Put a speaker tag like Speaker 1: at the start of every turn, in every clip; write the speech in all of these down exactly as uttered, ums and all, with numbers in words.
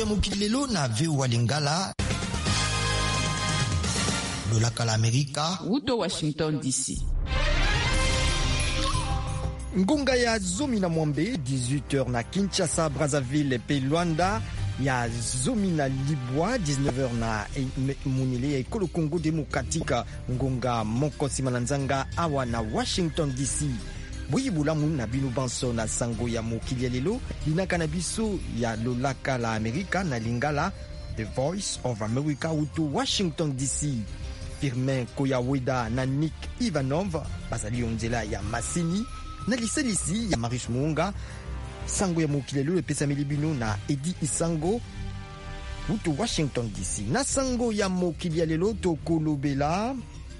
Speaker 1: mukilelo na vewa lingala lolaka la Amerika
Speaker 2: Wuto Washington D C.
Speaker 3: Ngunga ya zomi na mwambe dix-huit heures na Kinshasa, Brazzaville pe Luanda, ya zomi na Libwa dix-neuf heures na munile ya ekolo Kongo Demokratika. Ngunga moko simananzanga awa na Washington D C. Boyibulamu na binu banso na sango ya mokili ya lelo linaka na biso ya lolaka la Amerika na lingala The Voice of America uto Washington D C. Firmin Koyaweda na Nick Ivanov bazali onzela ya Masini na liselisi ya Marius Muunga. Sango ya mokili lelo epesa milibino na Edi Isango uto Washington D C. Na sango ya mokili lelo tokolobela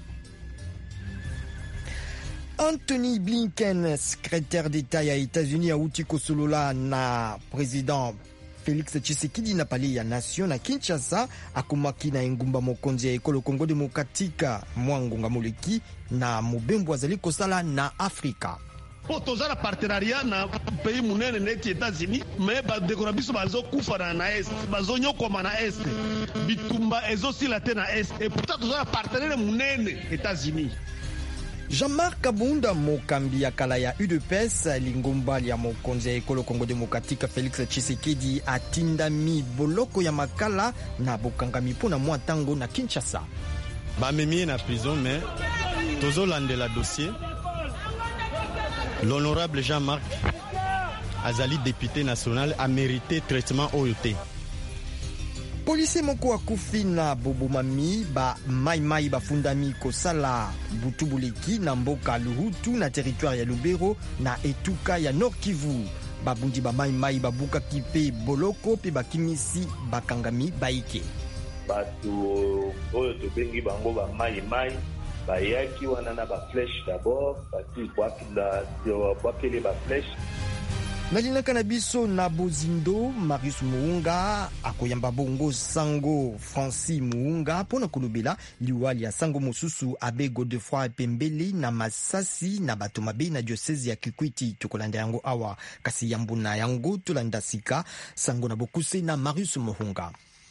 Speaker 3: Anthony Blinken, secrétaire d'État ya États-Unis a uti kosolola na président Félix Tshisekedi na pale ya nation na Kinshasa akumaki na engumba mokonzi ya ekolo Kongo Demokratika mwangunga moleki na mobembo azali kosala na Afrika.
Speaker 4: Tozala partenariat na pays munene neti États-Unis mais ba dekona biso bazo kufa na est bazo nyokoma na est bitumba ezosila te na est et pourtant tozala partenaire munene États-Unis.
Speaker 3: Jean-Marc Kabunda mokambi ya kala ya U D P S lingomba ya mokonzi ya ekolo Kongo Demokratika Félix Tshisekedi atindami boloko ya makala na bokangami pona mwa tango na Kinshasa.
Speaker 5: Bamemi na prison mais tozolande la dossier. L'honorable Jean-Marc Azali député national a mérité traitement O T.
Speaker 3: Polisi moko akufi na bobomami ba mai mai bafundami kosala butubuleki na mboka Luhutu na territoire ya Lubero na Etuka ya Nord Kivu. Babundi ba mai mai babuka kipe boloko pe bakimisi bakangami baike.
Speaker 6: Batu oyo tobengi bango ba mai mai bayaki wana na ba flèche d'abord bati kwa kila kwa kele ba flèche.
Speaker 3: Nalinaka na biso na Bozindo, Marius Muunga akoyamba bongo sango Francis Muunga pona kolobela liwali ya sango mosusu abe Godefroid Pembeli na Masasi na bato mabe na diocese ya Kikwiti. Tokolanda yango awa kasi yambuna yango tolanda sika sango na bokuse na Marius Muunga.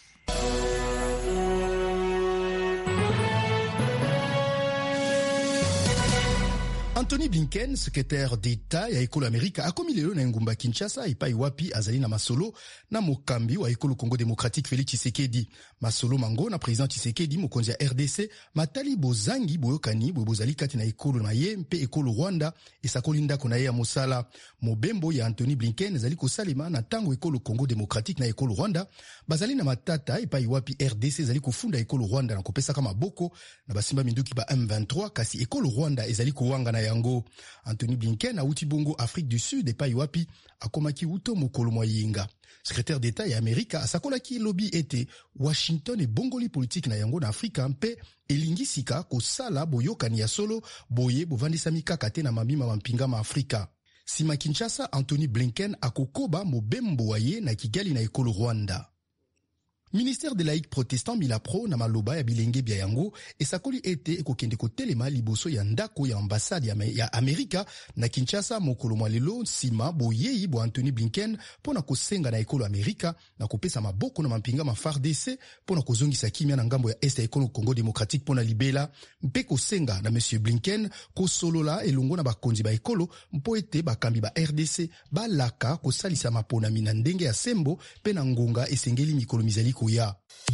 Speaker 7: Anthony Blinken, secrétaire d'État ya ekolo Amerika, akomi lelo na ngumba Kinshasa epai wapi azali na masolo na mokambi wa ekolo Congo Démocratique Félix Tshisekedi. Masolo mango na président Tshisekedi mokonzi ya R D C matali bozangi boyokani bwe bozali kati na ekolo na ye mpe ekolo Rwanda esakoli ndako na ye ya mosala. Mobembo ya Anthony Blinken ezali kosalema na tango ekolo Congo Démocratique na ekolo Rwanda bazali na matata epai wapi R D C ezali kofunda ekolo Rwanda na kopesa maboko na basimba minduki ba M vingt-trois kasi ekolo Rwanda ezali kowanga na yango. Anthony Blinken auti bongo Afrique du Sud epai wapi akomaki uto mokolo moyinga. Secrétaire d'État ya Amerika asakolaki lobi ete Washington e bongoli politique na yango na Afrika mpe elingisika kosala boyokani ya solo boye bovandisa mikaka te na mabima mampinga ma Afrika. Sima Kinshasa, Anthony Blinken akokoba mobembo waye na Kigali na ekolo Rwanda. Ministère de laïcs protestant Milapro na maloba ya bilenge bia yango esakoli ete ekokende kotelema liboso ya ndako ya ambassade ya Amerika na Kinshasa mokolo mwa lelo sima boyeyi bo Anthony Blinken pona kosenga na ekolo Amerika na kopesa maboko na mampinga ma F A R D C pona kozongisa kimia na ngambo ya este ya ekolo Congo Démocratique pona libela mpe kosenga na Monsieur Blinken kosolola elongo na bakonzi ba ekolo mpo ete bakambi ba R D C balaka kosalisa maponami na ndenge ya sembo pe na ngonga esengeli mikolo mizali ya.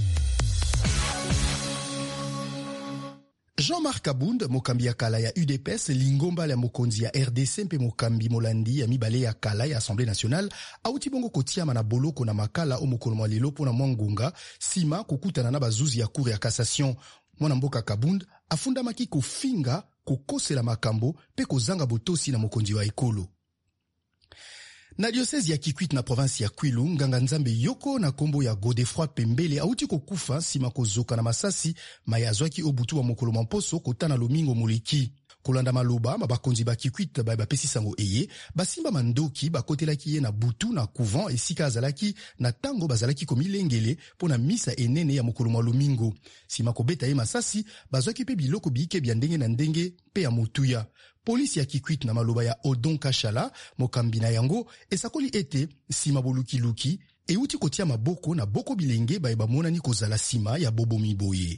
Speaker 7: Jean-Marc Kabund, mokambi ya kala ya U D P S, lingomba ya mokonzi ya R D C mpe mokambi molandi ya mibale ya kala ya Assemblée nationale, auti bongo kotiama na boloko na makala o mokolo mwa lelo pona mwangunga, sima kukutana na bazuzi ya cour ya cassation. Mwana mboka Kabund afundamaki kofinga kokosela makambo pe kozanga botosi na mokonzi wa ekolo. Na diocese ya Kikwit na province ya Kwilu, nganga nzambe yoko na kombo ya Godefroid Pembele auti kokufa sima kozoka na masasi mayazwaki obutu wa mokolo mamposo kotana lomingo moleki. Kolanda maloba mabakonzi ba Kikwit ba bapesi sango eye basimba mandoki bakotelaki ye na butu na couvent esika azalaki na tango bazalaki komilengele pona misa enene ya mokolo mwa lomingo. Sima kobeta ye masasi bazwaki pe biloko biike bya ndenge na ndenge pe ya motuya. Polisi ya Kikwit na maloba ya Odon Kashala mokambi na yango esakoli ete sima boluki luki euti kotia maboko na boko bilenge baye bamonani kozala sima ya bobomi boye.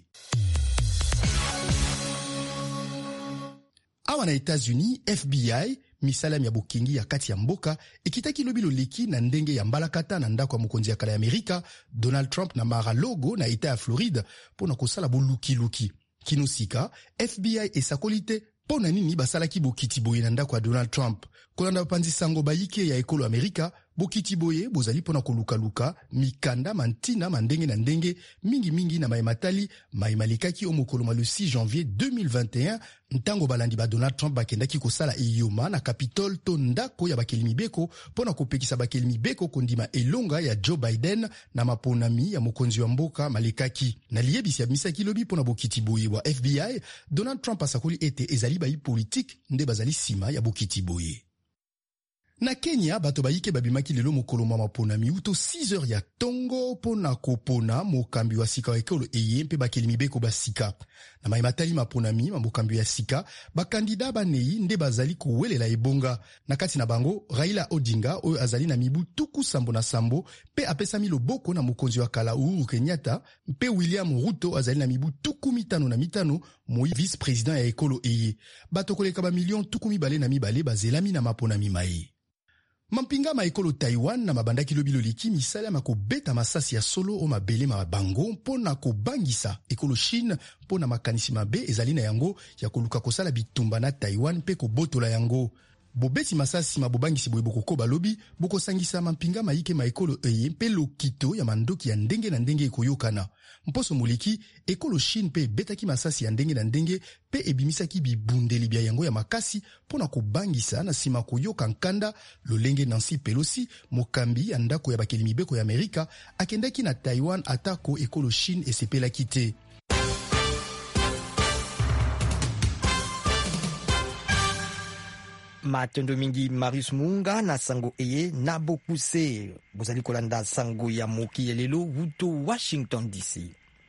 Speaker 7: Awa na États-Unis, F B I misala ya bokingi ya kati ya mboka ekitaki lobi loleki na ndenge ya mbalakata na ndako ya mokonzi ya kala ya Amerika Donald Trump na Mar-a-Lago na eta ya Floride pona kosala boluki-luki. Kinosika, F B I esakoli te pona nini basalaki bokiti boye na ndako ya Donald Trump. Kolanda bapanzi sango bayike ya ekolo Amerika, bokiti boye bozali pona koluka-luka mikanda mantina mandenge na ndenge mingi mingi na maematali maemalekaki omokolo le six janvier deux mille vingt et un ntango balandi ba Donald Trump bakendaki kosala eyoma na Capitol to ndako ya bakeli mibeko pona kopekisa bakeli mibeko kondima elonga ya Joe Biden na maponami ya mokonzi wa mboka malekaki. Na liyebisi ya misaki lobi pona bokiti boye wa F B I, Donald Trump asakoli ete ezali bayi politique nde bazali sima ya bokiti boye. Na Kenya, bato bayike babimaki lelo mokolo mwa maponami uto six heures ya tongo pona kopona mokambi wa sika wa ekolo eye mpe bakeli mibeko basika. Na maimatali maponami mokambi ya sika, bakandida banei nde bazali kowelela ebonga. Na kati na bango, Raila Odinga oyo azali na mibu tuku sambo na sambo pe apesami loboko na mokonzi wa kala Uhuru Kenyatta mpe William Ruto azali na mibu tuku mitano na mitano moi vice-président ya ekolo eye. Bato koleka ba million tuku mibale na mibale bazelami na maponami mai. Mampinga ma ekolo Taiwan na mabandaki lobi loliki misala mako beta masasi ya solo o mabele mabango mpona kobangisa ekolo Chine mpona makanisi mabe ezali na yango ya koluka kosala bitumba na Taiwan pe kobotola yango. Bobeti masasi mabobangisi boye bokoko balobi boko sangisa mampinga maike ma ekolo eye pe lokito ya mandoki ya ndenge na ndenge ekoyokana. Mposo muliki ekolo Chine pe betaki masasi ya ndenge na ndenge pe ebimisaki bibundeli bya yango ya makasi pona kobangisa na sima koyoka nkanda lolenge Nancy Pelosi mokambi ya ndako ya bakeli mibeko ya Amerika akendaki na Taiwan atako ekolo Chine esepelaki te.
Speaker 3: Matondo mingi Marius Munga na sango eye na bokuse. Bozali kolanda sango ya moki elelo wuto Washington D C.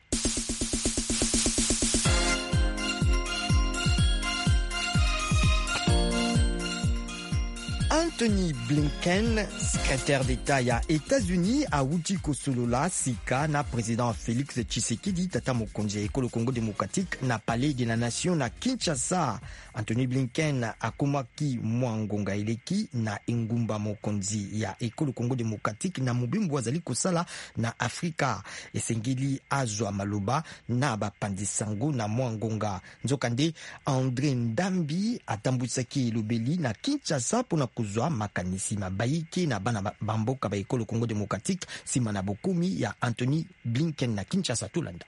Speaker 3: Anthony Blinken, secrétaire d'État ya États-Unis, a wuti kosolola sika na président Félix Tshisekedi tata mokonzi ekolo Congo démocratique na palais de la nation na Kinshasa. Anthony Blinken akomaki mwangonga eleki na engumba mokonzi ya ekolo Congo démocratique na mobimbo azali kosala na Afrika. Esengeli azwa maloba na bapandi sango na mwangonga. Nzokande André Ndambi atambusaki lobeli na Kinshasa pona kuzwa makanisi mabayiki na bana bamboka ba ekolo Congo démocratique sima na bokumi ya Anthony Blinken na Kinshasa tulanda.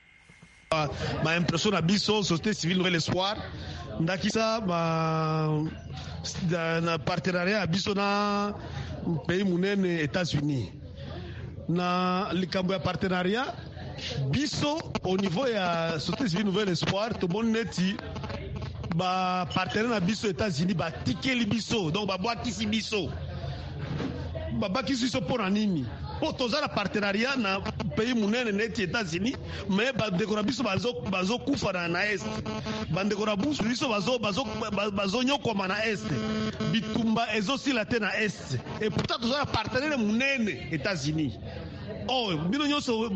Speaker 4: Ma impression na biso société civile Nouvel Espoir ndakisa ma na partenariat ya biso na pays munene États-Unis na likambo ya partenariat biso au niveau ya société civile Nouvel Espoir to moneti ba partenaire na biso États-Unis ba tikeli biso donc ba boakisi biso ba bakisi biso pona nini po tozala partenariat na pays munene neti États-Unis mais ba dekora biso bazo bazo kufa na na est ba dekora biso bazo bazo bazo nyokoma na est bitumba ezosila te na est et pourtant tozala partenaire munene États-Unis. Oh, bino nyonso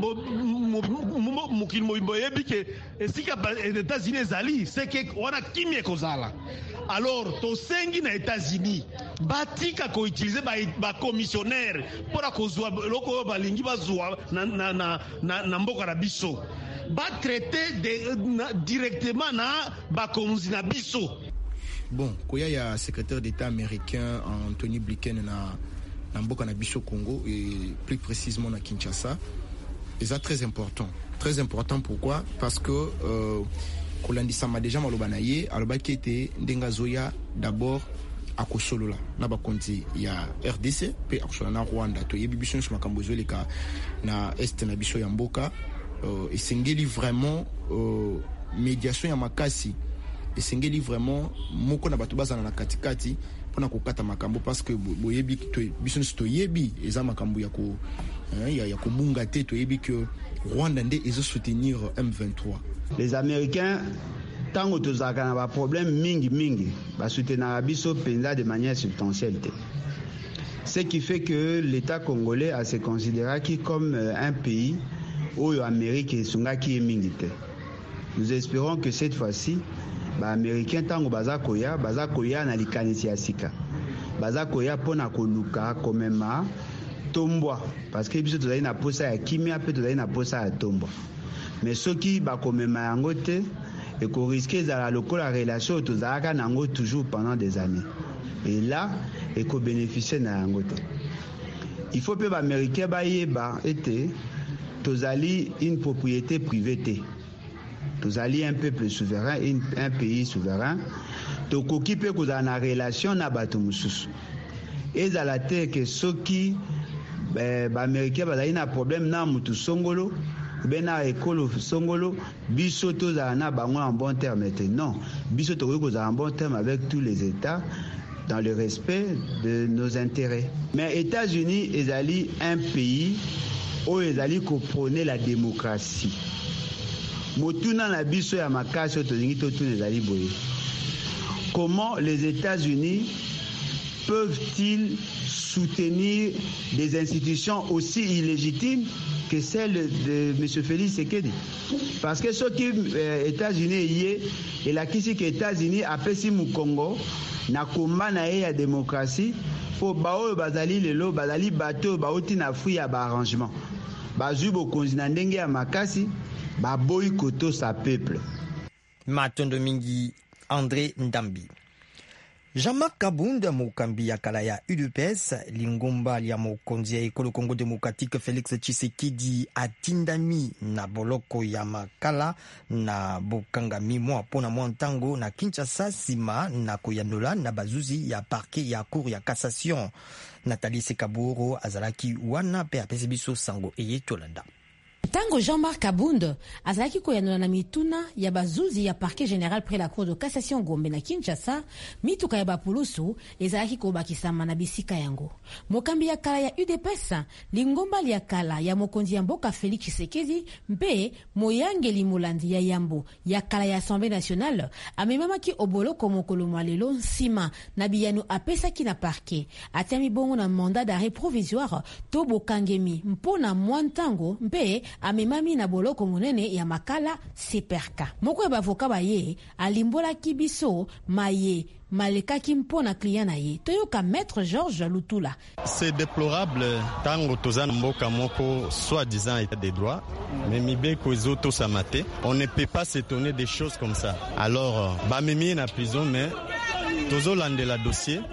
Speaker 4: mukili mobimbo yebi ke esika États-Unis ezali c'est que wana kimie kozala. Alors tosengi na États-Unis batika ko utiliser ba ba commissionnaire pora kozwa loko balingi bazwa na na na na mboka na biso ba traiter de na, directement na ba konzi na biso.
Speaker 2: Bon, koya ya secrétaire d'État américain Anthony Blinken na na mboka na biso Congo et plus précisément na Kinshasa, c'est très important. Très important pourquoi? Parce que euh, kolandisa ma déjà malobanaye aloba ki ete ndenga zoya d'abord akosolola na bakonzi ya R D C pe akosolola na Rwanda to yebi biso sur makambo zoleka na est na biso ya mboka euh, esengeli vraiment euh, médiation ya makasi esengeli vraiment moko na bato bazana na katikati pona kokata makambo parce que boyebi to biso to yebi eza makambo ya ko ya ya kobunga te to yebi que Rwanda nde ezo soutenir M vingt-trois.
Speaker 8: Les Américains tango tozaka na ba problème mingi mingi ba soutenir biso penza de manière substantielle. Ce qui fait que l'État congolais a se considéré comme un pays où l'Amérique est sungaki mingite. Nous espérons que cette fois-ci, les Américains tango baza koya, baza koya na likanisi ya sika. Baza koya pona koluka komema tombwa parce que biso tozali na posa ya kimia pe tozali na posa ya tombwa. Mais soki ba komema yango te et qu'on risque la lokola relation tozalaka nango toujours pendant des années. Et là, et qu'on bénéficie na yango te. Il faut que les Américains bayeba été tozali une propriété privée. Tozali un peuple souverain, un pays souverain. Tokoki pe kozala na relation na bato mususu. Ezala te que soki ba Américains bazali na problème na mutu songolo, ben na ekolo songolo, biso tozala na bango en bon terme. Non, biso tokoki kozala en bon terme avec tous les États dans le respect de nos intérêts. Mais les États-Unis, ezali un pays où ezali ko prôner la démocratie. Motuna na biso ya makasi tozingi totuna ezali boye. Comment les États-Unis peuvent-ils soutenir des institutions aussi illégitimes que celle de M. Félix Tshisekedi? Parce que ceux qui euh, États-Unis y et la kisi que États-Unis appellent si mu Congo na komba na ya démocratie po bao bazali lelo bazali bateau baoti na fui ya ba arrangement bazui bokonzi na ndenge ya makasi ba boykoto sa peuple.
Speaker 3: Matondo mingi André Ndambi. Jean-Marc Kabunda mokambi ya kala ya U D P S lingomba ya mokonzi ya ekolo Congo Démocratique Félix Tshisekedi atindami na boloko ya makala na bokangami mwa pona mwa ntango na Kinshasa sima na koyandola na bazuzi ya parquet ya cour ya cassation. Nathalie Sekaburo azalaki wana pe apesi biso sango eye tolanda.
Speaker 9: Tango Jean-Marc Kabunda azalaki koyanola na mituna ya bazuzi ya parquet général près la cour de cassation Gombe na Kinshasa, mituka ya bapulusu ezalaki kobakisama na bisika yango. Mokambi ya kala ya U D P S lingomba ya kala ya mokonzi ya mboka Félix Tshisekedi mpe moyangeli molandi ya yambo ya kala ya Assemblée nationale amemamaki oboloko mokolo malelo nsima na biyano apesaki na parquet atiami bongo na mandat d'arrêt provisoire to bokangemi mpona mwantango mpe amemami na boloko monene ya makala seperka. Moko ya bavoka baye alimbola kibiso maye malekaki mpona client na ye toyoka maître Georges Lutula.
Speaker 5: C'est déplorable tango tozana mboka moko soi-disant état des droits mais mibeko ezoto samate. On ne peut pas s'étonner des choses comme ça. Alors ba memi na prison mais tozo landela dossier.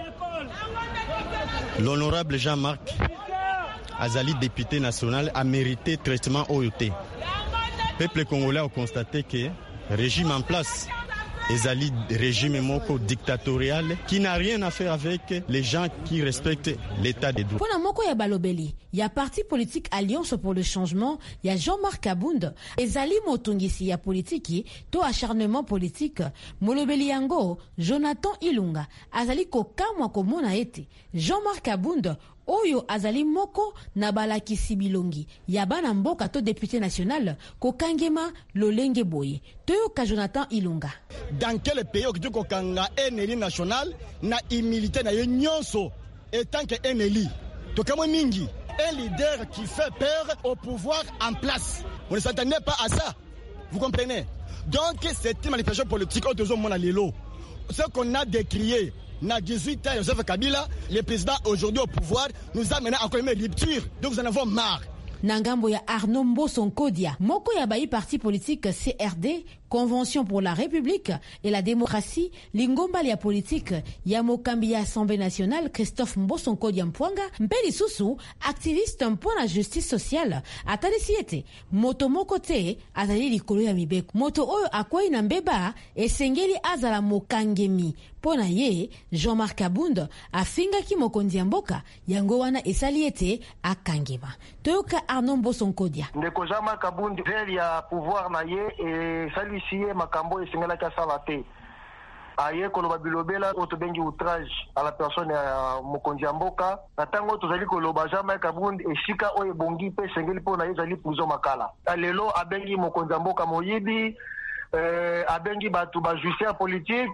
Speaker 5: L'honorable Jean-Marc Azali, député national, a mérité traitement O I T. Le peuple congolais a constaté que le régime en place, Azali, régime moko dictatorial, qui n'a rien à faire avec les gens qui respectent l'état des droits.
Speaker 9: Pour moko ya balobeli, il y a parti politique Alliance pour le changement, il y a Jean-Marc Kabunda, Ezali motungisi ya politique, to acharnement politique, molobeli yango, Jonathan Ilunga, Azali kokamwa komona ete, Jean-Marc Kabunda, Oyo azali moko na balakisi bilongi ya bana mboka to député national kokangema lolenge boye toyoka Jonathan Ilunga.
Speaker 10: Dans quel pays okito kokanga eneli national na immunité na nyonso etant que eneli tokamo mingi un leader qui fait peur au pouvoir en place. On ne s'attendait pas à ça. Vous comprenez? Donc c'est une manipulation politique au deuxième monde à l'élo. Ce qu'on a décrié na dix-huit ans, Joseph Kabila, le président aujourd'hui au pouvoir, nous a mené encore une rupture. Donc nous en avons marre.
Speaker 9: Nangambo ya Arnaud Mboso Nkodia, moko ya bayi parti politique C R D, Convention pour la République et la démocratie, lingomba ya politique ya mokambi ya Assemblée nationale Christophe Mboso Nkodia Mpwanga, mpeli susu, activiste pour la justice sociale, atali siete, moto moko te, azali likolo ya mibeko. Moto oyo akwai na mbeba, esengeli azala mokangemi. Pona ye, Jean-Marc Kabunda, afinga ki mokonzi ya mboka, yango wana esali ete akangema. Toyoka Arnaud Mboso Nkodia.
Speaker 11: Ndeko Jean-Marc Kabunda, veli ya pouvoir na ye, e sali siye makambo esengela kia salate. Aye koloba bilobela otobengi outrage à la personne ya mokonzi ya mboka. Na tango tozali koloba Jean-Marc Kabunda esika oye bongi pe sengeli pona ye zali puzo makala. Alelo abengi mokonzi ya mboka moyibi, euh, abengi batu ba justice politique.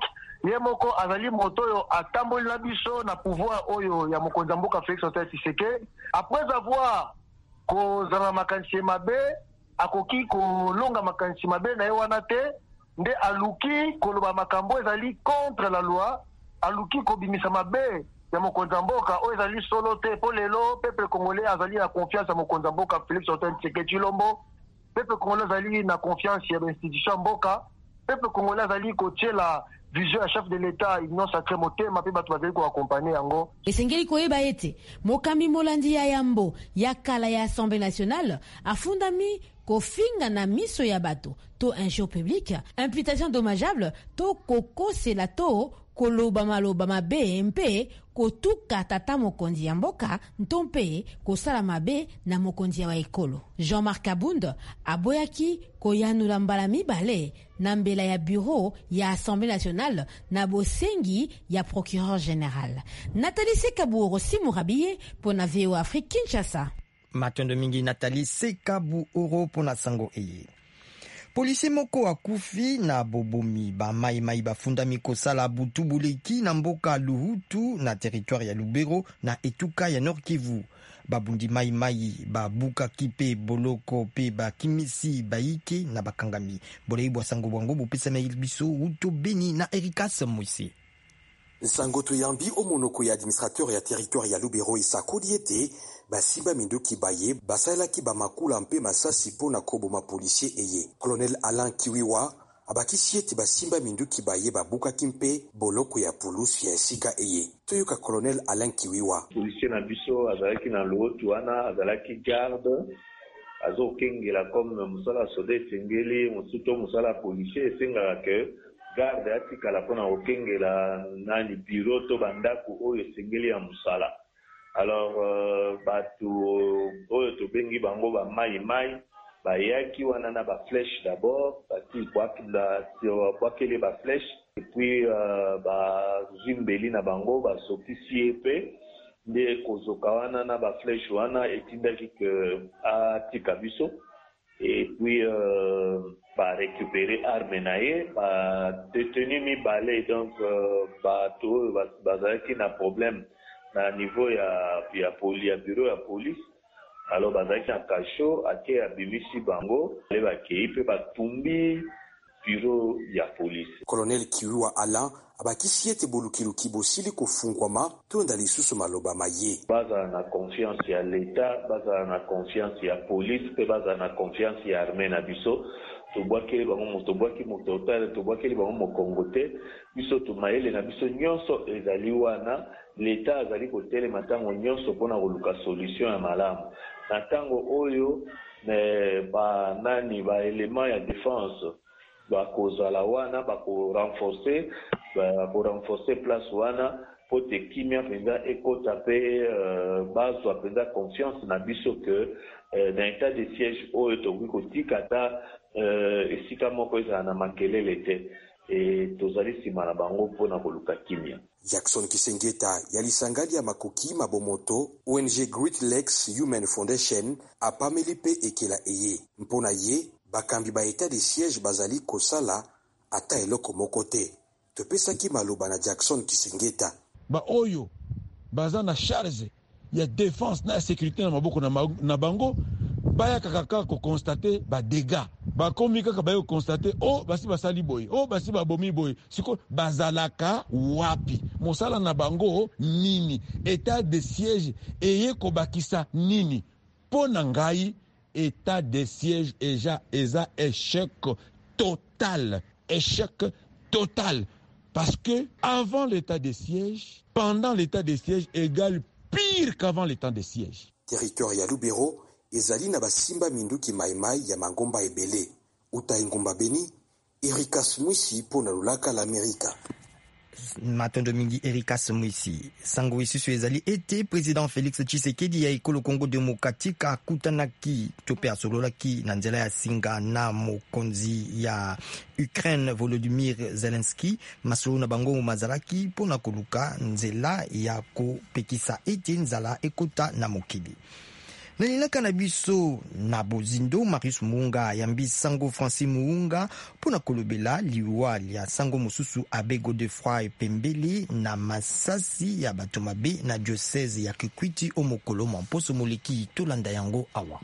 Speaker 11: ye moko azali moto oyo atamboli na biso na pouvoir oyo ya mokonzi ya mboka Félix Antoine Tshisekedi. Après avoir kozala makanisi mabe akoki kolonga makanisi mabe na ye wana te, nde aluki koloba makambo ezali contre la loi, aluki kobimisa mabe ya mokonzi ya mboka oyo ezali solo te. Po lelo peuple congolais azali na confiance ya mokonzi ya mboka Félix Antoine Tshisekedi Tshilombo, peuple congolais azali na confiance ya institution mboka, peuple congolais azali kotiela vision ya chef de l'État union sacré motema pe bato bazali koakompane yango.
Speaker 9: Esengeli koyeba ete mokambi molandi ya yambo ya kala ya Assemblée nationale afundami kofinga na miso ya bato to injure publique, imputation dommageable to kokosela to koloba maloba mabe mpe kotuka tata mokonzi ya mboka nto mpe kosala mabe na mokonzi ya ekolo. Jean-Marc Kabund aboyaki koyanula mbala mibale na mbela ya bureau ya Assemblée nationale na bosengi ya procureur général. Nathalie Sekaburo Simurabiye pona V O Afrique Kinshasa.
Speaker 3: Matondo mingi Nathalie Sekaburo pona sango eye. Polisi moko akufi na bobomi ba mai mai bafundami kosala butubuleki na mboka Luhutu na territoire ya Lubero na Etuka ya Nord Kivu. Babundi mai mai babuka kipe boloko pe bakimisi baike na bakangami. Bolei bwa sango bwango bupesa biso Hutu Beni na Erikas Mwisi.
Speaker 12: Sango tuyambi omonoko ya administrateur ya territoire ya Lubero isako diete basimba mindu kibaye basala ki bamakula mpe masasi pona koboma policier eye. Colonel Alain Kiwiwa abakisi ete basimba mindu kibaye babuka kimpe boloko ya pulusu ya sika eye. Toyoka Colonel Alain Kiwiwa.
Speaker 6: Policier na biso azalaki na Luhutu wana azalaki garde azokengela comme musala soda esengeli mosuto musala policier esengaka ke garde atikala pona kokengela nani bureau to bandako oyo esengeli ya musala. Alors euh, batu oyo tobengi bango ba mai mai bayaki wana na ba flèche d'abord bati kwakila kwakele ba flèche et puis euh, ba zimbeli na bango ba sokisi epe nde kozoka wana na ba flèche wana etindaki ke atika biso et puis euh, ba récupérer arme na ye ba détenu mi balé donc euh, bato bazaki na problème na niveau ya ya poli ya bureau ya police. Alors bazaki en cachot ake abimisi bango le bakei pe batumbi bureau ya police.
Speaker 12: Colonel Kiwiwa Alain abakisi ete bolukiluki bosili kofungwama tonda lisusu maloba maye.
Speaker 6: Baza na confiance ya l'État, baza na confiance ya police pe baza na confiance ya armée na biso. Tobwakeli bango motobwaki mototale tobwakeli bango mokongote biso tumayele na biso nyonso ezali wana l'État azali kotelema ntango nyonso mpona koluka solution ya malamu na ntango oyo ne ba nani ba element ya défense bakozala wana bakorenforcer bakorenforcer place wana po te kimia mpenza ekota mpe uh, bazwa mpenza confiance na biso ke uh, na état de siège oyo tokoki kotika ata uh, esika moko ezala na makelele te e tozali nsima na bango mpona koluka kimia.
Speaker 12: Jackson Kisengeta yalisangadi ya makoki mabomoto O N G Great Lakes Human Foundation apameli pe ekela eye mpona ye bakambi ba état de siège bazali kosala ata eloko moko te. Topesaki maloba na Jackson Kisengeta
Speaker 13: ba oyo baza na charge ya défense na sécurité na maboko na, ma, na bango baya kaka ko constater ba dégâts ba komi kaka ba yo constater oh basi basali boy oh basi ba bomi boy siko bazalaka wapi mosala na bango nini état de siège eye ko bakisa nini pona ngai état de siège eja eza échec total échec total parce que avant l'état de siège pendant l'état de siège égale pire qu'avant l'état de siège.
Speaker 12: Territoire ya Lubero ezali na basimba minduki maimai ya mangomba ebele uta ingomba Beni Erikas Mwisi pona lulaka l'Amerika.
Speaker 3: Matondo mingi Erikas Mwisi. Sango isusu ezali ete président Félix Tshisekedi ya ekolo Congo démocratique akutanaki tope asololaki na nzela ya singa na mokonzi ya Ukraine Volodymyr Zelensky masolo na bango mazalaki pona koluka nzela ya kopekisa ete nzala ekota na mokili. na linaka na biso na bozindo Marius Muunga yambi sango Francis Muunga pona kolobela liwa lia sango mosusu abe Godefroy Pembele na masasi ya bato mabe na diocese ya Kikwiti o mokolo mposo moleki tolanda yango awa.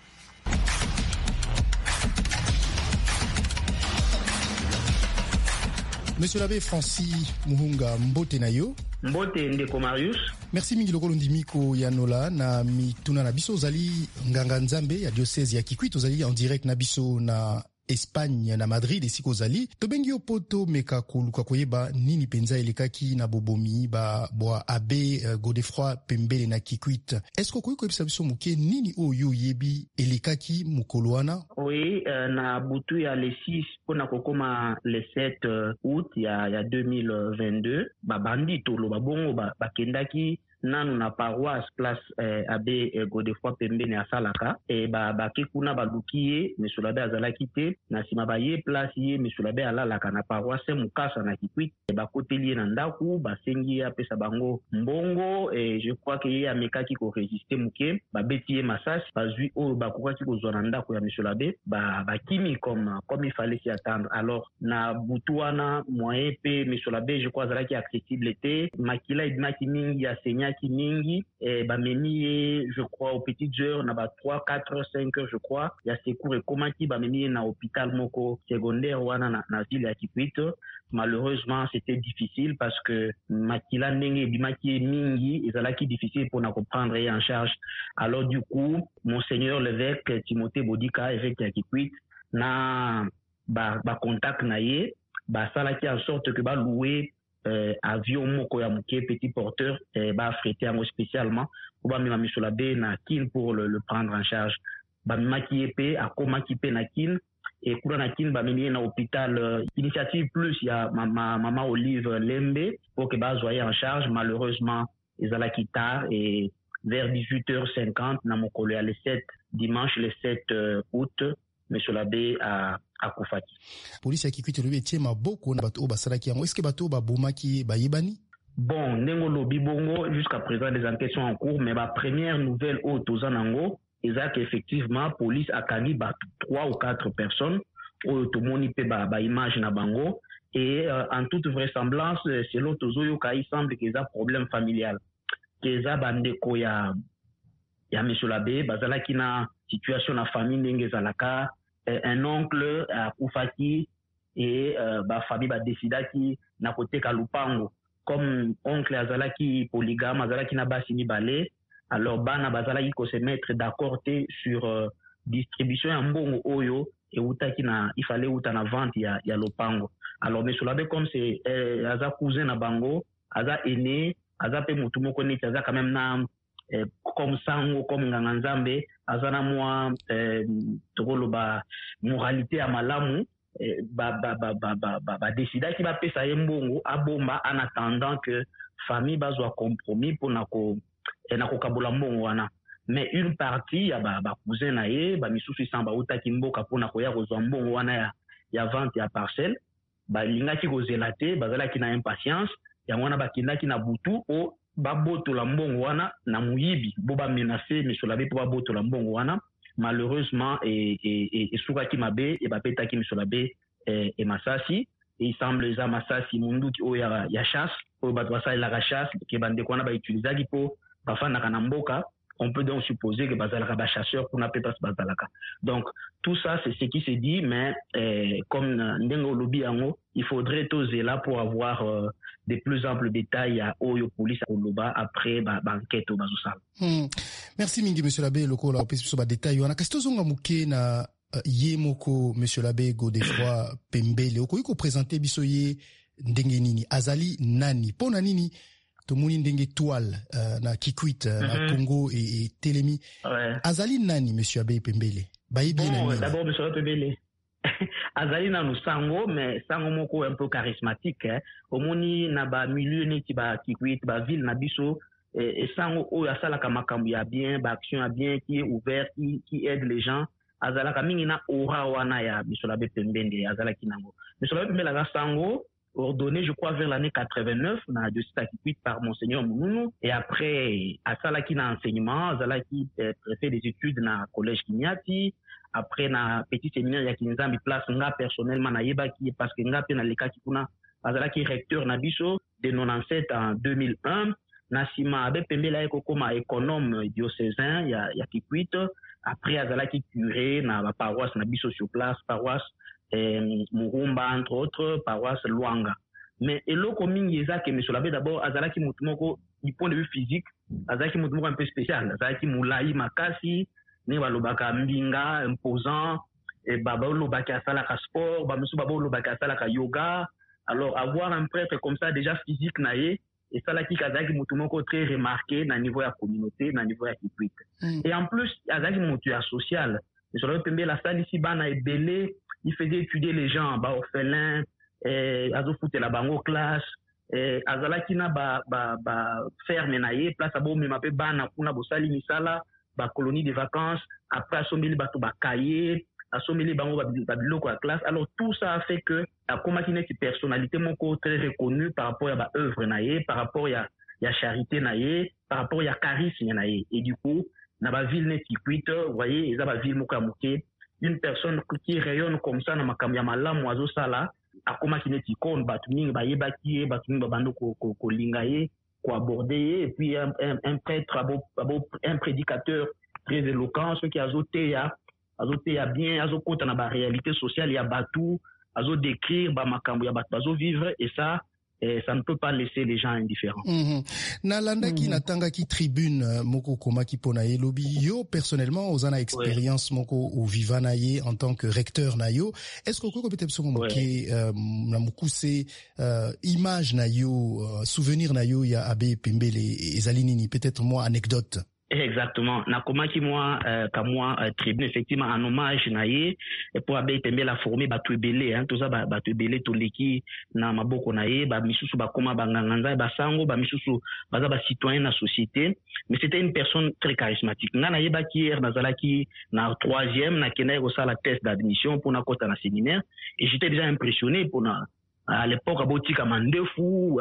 Speaker 7: Monsieur l'abbé Francis Muunga, mbote na yo.
Speaker 14: Mbote ndeko Marius.
Speaker 7: Merci mingi lokolo ndimiko ya nola na mituna na biso zali nganga nzambe ya diocese ya Kikwit ozali en direct na biso na Espagne na Madrid esiko zali tobengi yo poto meka koluka koyeba nini penza elekaki na bobomi ba bwa abe uh, Godefroy Pembele na Kikwit. Est-ce que koyiko ebisa biso muke nini oyo yebi elekaki mukoloana?
Speaker 14: Oui, euh, na butu ya le six pona kokoma le sept août ya ya deux mille vingt-deux ba bandito lo babongo ba bakendaki nanu na paroisse place eh, abe eh, Godefroy Pembele ya Salaka e ba bakekuna balukiye monsieur l'abbé azalaki te na sima ba ye place ye monsieur l'abbé alalaka na paroisse Mukasa na Kikwit e bakoteli na ndaku basengi ya pesa bango mbongo et je crois que ye amekaki ko résister muke ba beti ye masasi bazui o bakokaki ko zona ndaku ya monsieur l'abbé ba bakimi comme comme il fallait s'y attendre. Alors na butuana moyen pe monsieur l'abbé je crois azalaki accessible te makila idmaki mingi ya senya mingi eh, ba memi je crois aux petites heures na ba trois quatre cinq heures je crois ya secours et komaki ba memi na hôpital moko secondaire wana na, na ville ya Kikwit. Malheureusement c'était difficile parce que makila ndenge bimaki mingi ezalaki difficile pour na comprendre et en charge. Alors du coup monseigneur l'évêque Timothée Bodika évêque ya Kikwit na ba ba contact na ye ba salaki en sorte que ba louer Euh, avion moko ya muke petit porteur eh, ba affrété en spécialement pour ba mima monsieur l'abbé na kin pour le, le prendre en charge ba mima ki epé akoma ki pe na kin et pour na kin ba mimi na hôpital euh, initiative plus ya mama mama Olive Lembe pour que ba soyez en charge. Malheureusement ils allaient quitter tard et vers dix-huit heures cinquante na mokolo ya le sept dimanche le sept euh, août monsieur l'abbé a akufaki.
Speaker 7: Police ya Kikwit lobi etie maboko na bato basalaki yango. Est-ce que bato babomaki bayebani?
Speaker 14: Bon, nengo lobi bongo jusqu'à présent des enquêtes sont en cours mais ma première nouvelle au tozanango ezaki effectivement police akani ba trois ou quatre personnes au tomoni pe ba ba image na bango et euh, en toute vraisemblance selon tozoyo ka il semble que ça problème familial que ça bandeko ya ya monsieur l'abbé bazalaki na situation na famille ndenge zalaka un oncle à Koufaki et euh, ba famille ba décidaki na côté Kalupango comme oncle azalaki polygame azalaki na basi ni balé alors bana bazalaki ko se mettre d'accord sur euh, distribution ya mbongo oyo et utaki na il fallait uta na vente ya ya lopango. Alors monsieur l'abbé comme c'est euh, aza cousin na bango aza aîné aza pe mutu moko neti aza quand même na Eh, comme sango comme nganga nzambe azana moi eh, tokolo ba moralité ya malamu eh, ba ba ba ba ba ba, ba décida ki ba pesa ye mbongo abomba en attendant que famille bazwa compromis pour nako eh, nako kabola mbongo wana. Mais une partie ya ba ba cousin na ye ba misusu samba utaki mboka pour nako ya kozwa mbongo wana ya ya vente ya parcelle ba lingaki kozela te bazala ki na impatience ya wana bakindaki na butu o baboto la mbongo wana na muyibi bo ba menacer monsieur l'abbé pour baboto la mbongo wana. Malheureusement et et et soukaki mabe et ba petaki monsieur l'abbé et, et masasi et il semble za masasi munduki o ya ya chasse o ba twasa la chasse ke bande kona ba utilisaki po bafana kana mboka. On peut donc supposer que bazalaka ba chasseur pour na pepas bazalaka. Donc tout ça c'est ce qui se dit mais eh, comme ndengo lobby yango il faudrait toser là pour avoir euh, de plus amples détails à Oyo police à Koloba après ba enquête au bazosal.
Speaker 7: Hmm. Merci mingi monsieur l'abbé lokola opesi so ba détails wana kasi tozonga muke na uh, ye moko monsieur l'abbé Godefroy Pembele okoyi ko présenter biso ye ndenge nini azali nani pona nini tomoni ndenge toile uh, na Kikwit uh, na mm-hmm. Congo et, et Telemi ouais. Azali nani monsieur Abbé Pembele bayi bien
Speaker 14: bon,
Speaker 7: nani
Speaker 14: d'abord monsieur Pembele azali na sango mais sango moko un peu charismatique hein. Omoni na ba milieu neti ba Kikwit ba ville na biso et, et sango o ya sala kama makambo ya bien ba action ya bien qui est ouvert qui, qui aide les gens azala kamingi na aura wana ya monsieur Abbé Pembele azala kinango monsieur Abbé Pembele ga sango ordonné, je crois, vers l'année quatre-vingt-neuf, na diocèse à Kikwit par Monseigneur Mounounu. Et après, à Salaki na enseignement, Salaki fait des études na collège Kinyati. Après, na petit séminaire ya Kinzambi place, nga personnellement na yeba qui parce que nga pe na leka kikuna, Salaki recteur na biso de quatre-vingt-dix-sept en deux mille un. Nasima abe pembela eko koma économe diocésain ya ya Kikwit. Après, Salaki curé na la paroisse na biso sur place, paroisse eh, Murumba, entre autres, paroisse Luanga. Mais eloko mingi eza ke monsieur l'abbé d'abord azalaki mutu moko du point de vue physique, azalaki mutu moko un peu spécial, azalaki mulai makasi, ne balobaka mbinga, imposant, et baba lobaka asalaka sport, ba musu baba lobaka asalaka yoga. Alors avoir un prêtre comme ça déjà physique naie et salaki kazaki mutu moko très remarqué na niveau ya communauté, na niveau ya Kikwit. Mm. Et en plus azalaki mutu ya social. Monsieur l'abbé Pembe la salle ici bana ebele, il faisait étudier les gens, bah orphelins, eh, azo foute la bango classe, eh, azalaki na ba ba ba ferme na ye place abo me mape bana kuna bosali misala, ba colonie de vacances, après asomeli bato ba cahier, asomeli bango ba biloko ya classe. Alors tout ça a fait que a komaki neti personnalité moko très reconnue par rapport à ba œuvre na ye, par rapport ya ya charité na ye, par rapport ya charisme na ye. Et du coup, na ba ville neti Kikwit, vous voyez, eza ba ville moko amuke. Une personne qui rayonne comme ça na makambo ya malamu azo sala akoma kineti kon batu mingi bayeba ki batu mingi babando ko ko, ko linga ye ko aborder et puis un, un, un prêtre abo, abo, un prédicateur très éloquent ce qui azote ya azote ya bien azokota na ba réalité sociale ya batu azo décrire ba makambo ya batu bazo vivre et ça et ça ne peut pas laisser les gens indifférents.
Speaker 7: Mm-hmm. Na landa ki mm-hmm. natanga ki tribune moko koma ki pona ye lobi yo personnellement ozana expérience ouais. moko ou vivana ye en tant que recteur na yo est-ce que ko peut-être so moke na mukuse image na yo uh, souvenir na yo ya abe Pembele ezali nini peut-être moi anecdote.
Speaker 14: Exactement. Nakomaki moi euh, ka moi euh, tribune effectivement en hommage na ye et pour abe Pembele la former batu ebele hein tout ça ba batu ebele toleki na maboko na ye ba misusu ba koma banganganza ba sango ba misusu baza ba citoyen na société mais c'était une personne très charismatique. Nga na ye ba kier nazalaki na troisième na kena ko sala test d'admission pour na kota na séminaire et j'étais déjà impressionné pour na à l'époque abotika mandefu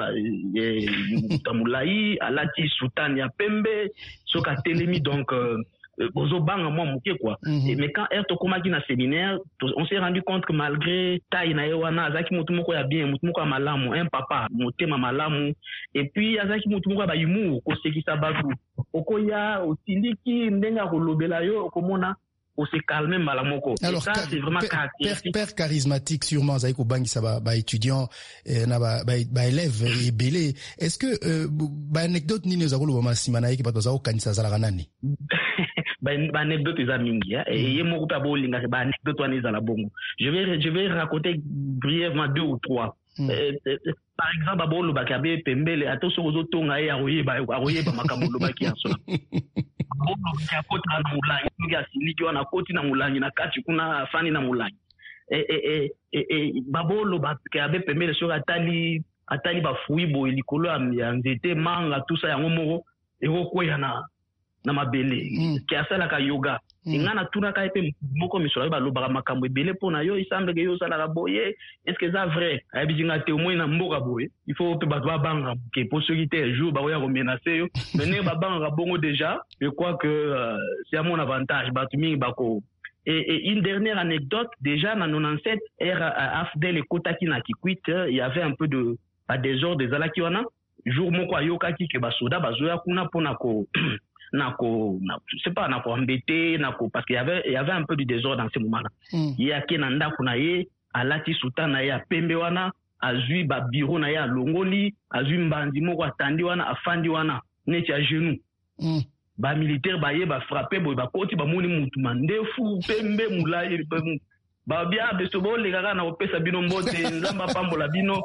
Speaker 14: tamulai alati sultan ya pembe soka telemi donc bozo banga moi muke quoi. Mm-hmm. Mais quand er to komaki na séminaire on s'est rendu compte que malgré taille na yewana azaki mutu moko ya bien mutu moko ya malamu un papa motema malamu et puis azaki mutu moko ba humour ko sekisa batu okoya otiliki ndenga kolobela yo okomona on s'est calmé malamoko.
Speaker 7: Alors,
Speaker 14: ça, c'est vraiment
Speaker 7: père, père, père charismatique, sûrement, Zaïko Bangi, ça va, bah, étudiant, eh, na, bah, bah, élève, et belé. Est-ce que, euh, bah, anecdote, ni nous avons le simanaï qui va nous avoir kanisa zalaranani?
Speaker 14: Bah, anecdote, ils ont mingi, hein. Et yé moko tabo linga, bah, anecdote, on est à la bongo. Je vais, je vais raconter brièvement deux ou trois. Mm. Euh, euh, par exemple, abo lo bakabe Pembele, attention aux autres, on a aroye, bah, aroye, bah, makamo lo baki en soi. Bolo ya koti na mulangi ngia siliki wana koti na mulangi na kati kuna fani na mulangi e e e e babolo ba kabe Pembele sur atali atali ba fuibo likolo ya nzete manga tout ça yango moko e ko ya na na mabele mm. ki asala ka yoga mm. ingana tuna ka epe moko misolo ba loba makambo ebele pona yo isambe ke yo sala ka boye est-ce que ça vrai abi jinga te au moins na mboka boye il faut pe ba banga ke possibilité jour ba ya ko menacer yo mais ne ba banga bongo déjà je crois que euh, c'est à mon avantage ba tumi ba ko et, et une dernière anecdote déjà en quatre-vingt-dix-sept era afdel et kotaki na Kikwit il y avait un peu de pas désordre des alaki wana jour moko ayoka ki ke ba soda bazoya kuna pona ko nako na je sais pas nako embêté nako parce qu'il y avait il y avait un peu de désordre dans ce moment là mm. il y a kenanda kuna ye alati sultana ya pembe wana azui ba bureau na ya longoli azui mbandi moko atandi wana afandi wana neti à genoux mm. ba militaire ba ye ba frapper bo ba koti ba moni mutu mandefu pembe mulai ba bia beso bo le gaga na opesa bino mbote nzamba pambola bino.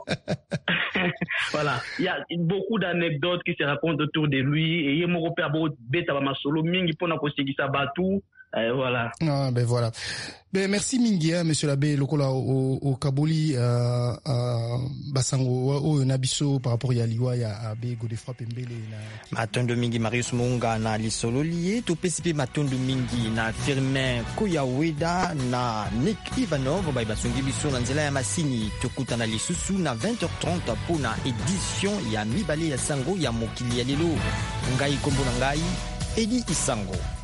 Speaker 14: Voilà, il y a beaucoup d'anecdotes qui se racontent autour de lui et yemo ko pe abo beta ba masolo mingi pona ko sigisa batu Et voilà.
Speaker 7: Ah, ben voilà. Ben merci mingi, hein, monsieur l'abbé lokola au, au Kaboli, euh, euh, basango o nabiso par rapport ya liwa ya abbé Godefroid Pembele na
Speaker 3: matondo mingi Marius Munga na lisolo lié to P C P matondo mingi na Firmin Koyaweda na Nick Ivanov ba basungi biso na nzela ya masini tokuta na lisusu na vingt heures trente pour na édition ya mibale ya sango ya mokili ya lelo ngai kombo na ngai Edi Isango.